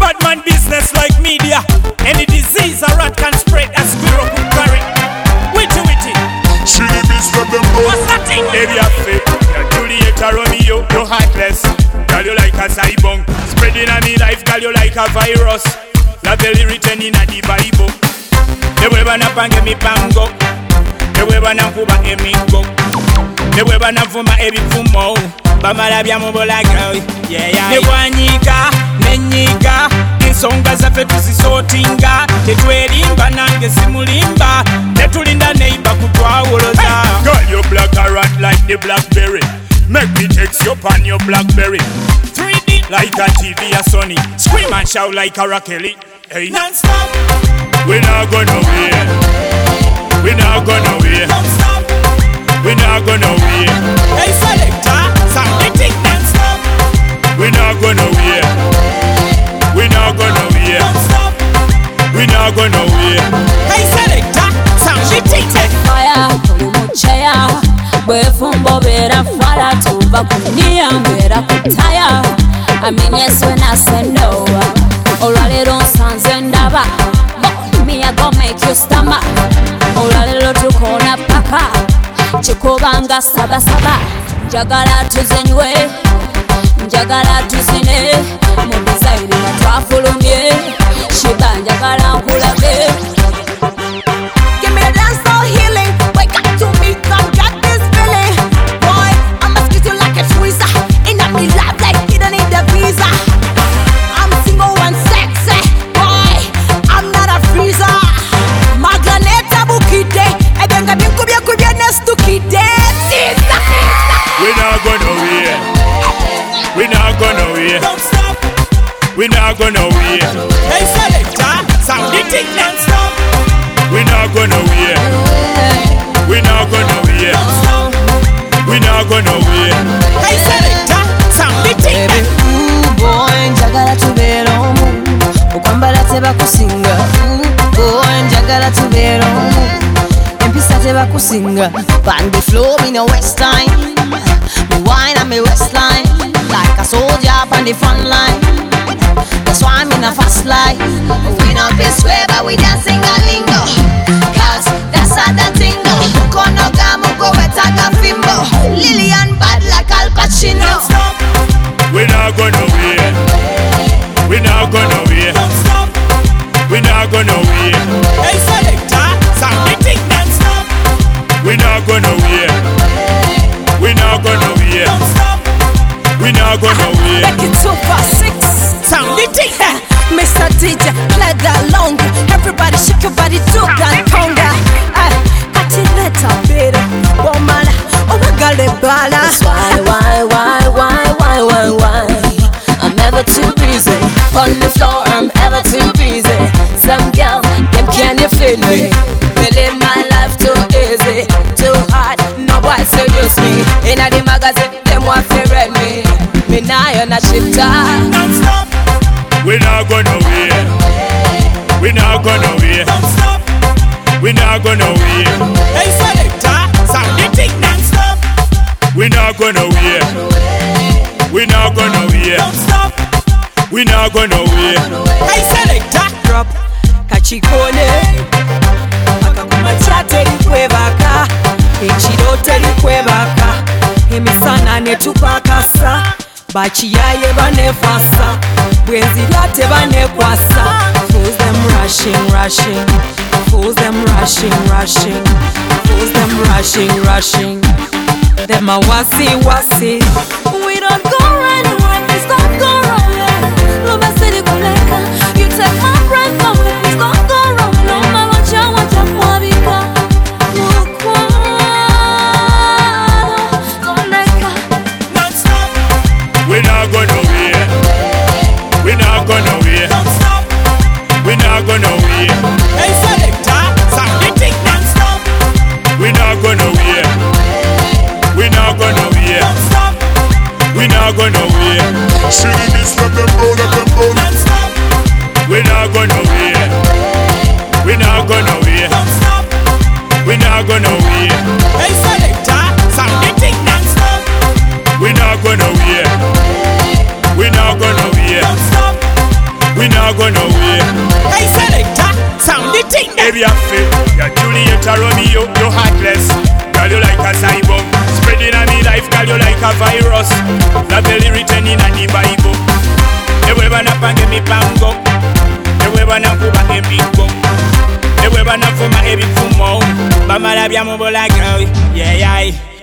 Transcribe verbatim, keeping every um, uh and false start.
bad man business like media. Any disease a rat can spread, a squirrel could carry. Witty witty. She the beast from them boy. What's that thing? Baby a fit, ya Juliet a Romeo, you heartless. Girl you like a saibong, spreading on me life. Girl you like a virus. La belly written in a the Bible. The weba na pange mi pango. The weba na kuba emingo. The weba na fuma ebifumo. Bamala bya mubola girl, yeah yeah. Ne wanyika, nenyika. Ensonga zaffe tuzisotinga. Tetwerimba nange simulimba. Tetulinda neighbor kutwawoloza. Hey, girl you black a rat like the blackberry. Make me text you on your Blackberry. three D like a T V a Sony. Scream and shout like a Raquel. Hey, non-stop. We not go nowhere. We not go nowhere. Non-stop. We not go nowhere. Hey selector, sound the thing non-stop. We not go nowhere. We not go nowhere. Non-stop. We not go nowhere. Hey selector, sound the thing. Fire, muchaya. Bwefumbo bera fala tuva kunia bera kutaya. I mean yes when I say no. Olaleero nsanze ndaba. Me I go make you stomach. Olaleero tukona paka. Chikobanga saba saba. Njagala tuzenywe. Njagala tuzine. Mu design na twafulumye. Shiba njagala nkulabe. Give me a dance floor healing. Wake up to me, come get this feeling. Boy, I'ma squeeze you like a tweezer. In a me lap like you don't need a visa. I'm single and sexy. Boy, I'm not a freezer. Magraneta bukide. Ebenga binkubya kubya nestu kide. We not go nowhere. We not go nowhere. Don't stop. We not go nowhere. Hey selector, sound the thing non-stop. We not go nowhere. We not go nowhere. Non-stop. We not go nowhere. Hey selector, sound the thing. Baby, ooh boy, njagala tubeera omu. Okwambala tebakusinga. Ooh boy, njagala tubeera omu. Empisa tebakusinga. Band the flow in a west time. Me wine on me waistline. Like a soldier on the front line. That's why I'm in a fast life. We not be swear, but we dancing a lingo. Cause that's how that thing go. Kono gamu go wetaga fimbo. Lillian bad like Al Pacino. Stop. We not go nowhere. We not go nowhere. Don't stop. We not go nowhere. Hey selector, sound the thing non-stop. We not go nowhere. We not go nowhere. Don't stop. We not go nowhere. Make it two for six. Sound the thing. Mister D J, play that long. Everybody shake your body to that conga. Atileta better, woman. Oh my God, the balance. Why, why, why, why, why, why, why? I'm ever too busy. On the floor, I'm ever too busy. Some girl, them can you feel me? They live my life too easy, too hard. No boy seduce me. In the magazine, them want to read me. Me now you're not shifter. Non-stop. We not go nowhere. We not go nowhere. Don't stop. We not go nowhere. Hey selector, sound the thing non-stop. We not go nowhere. We not go nowhere. Don't stop. We not go nowhere. Hey selector. Drop kachikone. Akakumacha terikwebaka. Ekiro terikwebaka. Emisana netupakasa. Bachiyaye banefasa. Bwenzira tebanekwasa. Fools them rushing, rushing. Fools them rushing, rushing. Fools them rushing, rushing. Them a wasi wasi. We don't go right away, please don't go wrong. Luma city kuleka, you take my breath away, please don't go wrong. No matter what you want, I'm wabika. Non-stop. We not go nowhere. We not go nowhere. Don't stop. We not go nowhere. Hey selector, sound the thing non-stop. We not go nowhere. We not go nowhere. Don't stop. We not go nowhere. She this byaffe. Ya Juliet or Romeo, you're heartless. Girl, you like a cyborg. Spreading on me life, girl, you like a virus. The belly written in the Bible. Ewe bana pange mipango. Ewe bana kuba embiko. Ewe bana fuma ebifumo. Bamala bya mubola girl, yeah yeah.